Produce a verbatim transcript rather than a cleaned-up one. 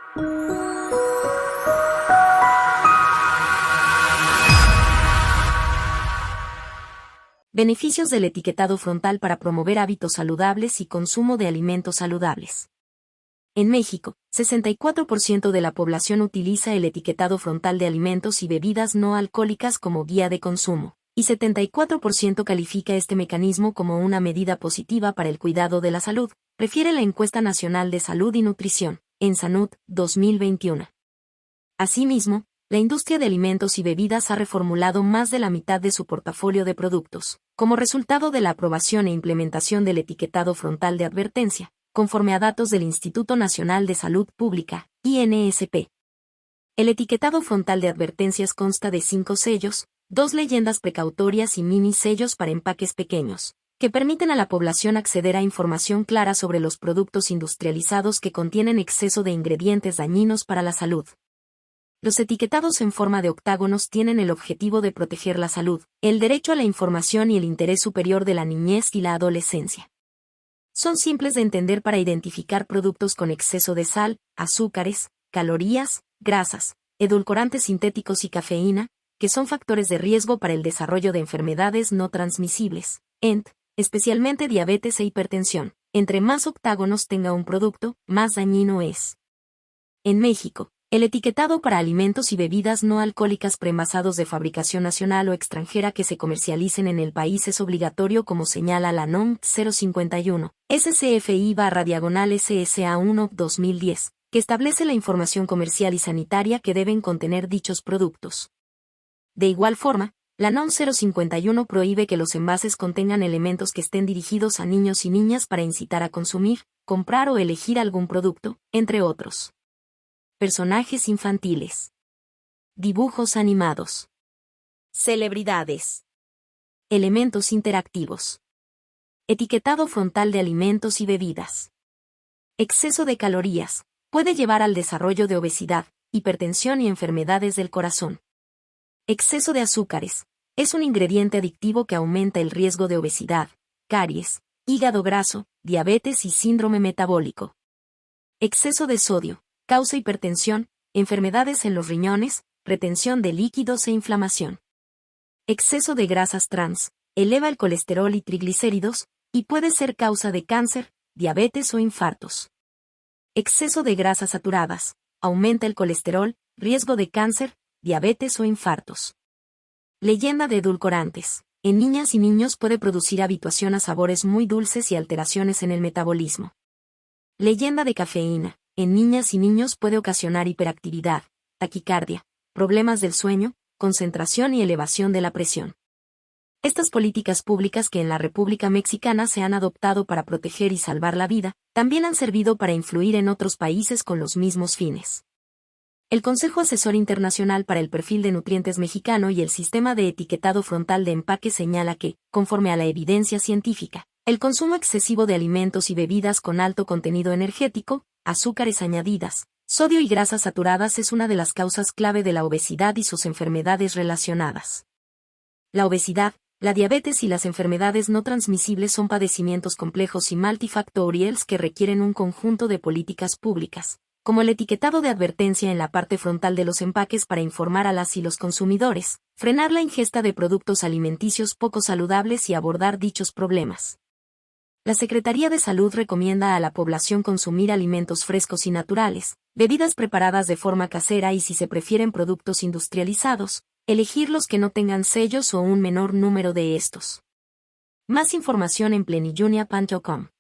Beneficios del etiquetado frontal para promover hábitos saludables y consumo de alimentos saludables. En México, sesenta y cuatro por ciento de la población utiliza el etiquetado frontal de alimentos y bebidas no alcohólicas como guía de consumo, y setenta y cuatro por ciento califica este mecanismo como una medida positiva para el cuidado de la salud, refiere la Encuesta Nacional de Salud y Nutrición, ENSANUD, dos mil veintiuno. Asimismo, la industria de alimentos y bebidas ha reformulado más de la mitad de su portafolio de productos, como resultado de la aprobación e implementación del etiquetado frontal de advertencia, conforme a datos del Instituto Nacional de Salud Pública, I N S P. El etiquetado frontal de advertencias consta de cinco sellos, dos leyendas precautorias y mini sellos para empaques pequeños, que permiten a la población acceder a información clara sobre los productos industrializados que contienen exceso de ingredientes dañinos para la salud. Los etiquetados en forma de octágonos tienen el objetivo de proteger la salud, el derecho a la información y el interés superior de la niñez y la adolescencia. Son simples de entender para identificar productos con exceso de sal, azúcares, calorías, grasas, edulcorantes sintéticos y cafeína, que son factores de riesgo para el desarrollo de enfermedades no transmisibles, E N T, especialmente diabetes e hipertensión. Entre más octágonos tenga un producto, más dañino es. En México, el etiquetado para alimentos y bebidas no alcohólicas preenvasados de fabricación nacional o extranjera que se comercialicen en el país es obligatorio, como señala la N O M cero cincuenta y uno, S C F I barra diagonal S S A uno dos mil diez, que establece la información comercial y sanitaria que deben contener dichos productos. De igual forma, la N O M cero cincuenta y uno prohíbe que los envases contengan elementos que estén dirigidos a niños y niñas para incitar a consumir, comprar o elegir algún producto, entre otros. Personajes infantiles. Dibujos animados. Celebridades. Elementos interactivos. Etiquetado frontal de alimentos y bebidas. Exceso de calorías. Puede llevar al desarrollo de obesidad, hipertensión y enfermedades del corazón. Exceso de azúcares. Es un ingrediente adictivo que aumenta el riesgo de obesidad, caries, hígado graso, diabetes y síndrome metabólico. Exceso de sodio. Causa hipertensión, enfermedades en los riñones, retención de líquidos e inflamación. Exceso de grasas trans, eleva el colesterol y triglicéridos, y puede ser causa de cáncer, diabetes o infartos. Exceso de grasas saturadas, aumenta el colesterol, riesgo de cáncer, diabetes o infartos. Leyenda de edulcorantes. En niñas y niños puede producir habituación a sabores muy dulces y alteraciones en el metabolismo. Leyenda de cafeína. En niñas y niños puede ocasionar hiperactividad, taquicardia, problemas del sueño, concentración y elevación de la presión. Estas políticas públicas que en la República Mexicana se han adoptado para proteger y salvar la vida, también han servido para influir en otros países con los mismos fines. El Consejo Asesor Internacional para el Perfil de Nutrientes Mexicano y el Sistema de Etiquetado Frontal de Empaque señala que, conforme a la evidencia científica, el consumo excesivo de alimentos y bebidas con alto contenido energético, azúcares añadidas, sodio y grasas saturadas es una de las causas clave de la obesidad y sus enfermedades relacionadas. La obesidad, la diabetes y las enfermedades no transmisibles son padecimientos complejos y multifactoriales que requieren un conjunto de políticas públicas, como el etiquetado de advertencia en la parte frontal de los empaques para informar a las y los consumidores, frenar la ingesta de productos alimenticios poco saludables y abordar dichos problemas. La Secretaría de Salud recomienda a la población consumir alimentos frescos y naturales, bebidas preparadas de forma casera y si se prefieren productos industrializados, elegir los que no tengan sellos o un menor número de estos. Más información en plenillunia punto com.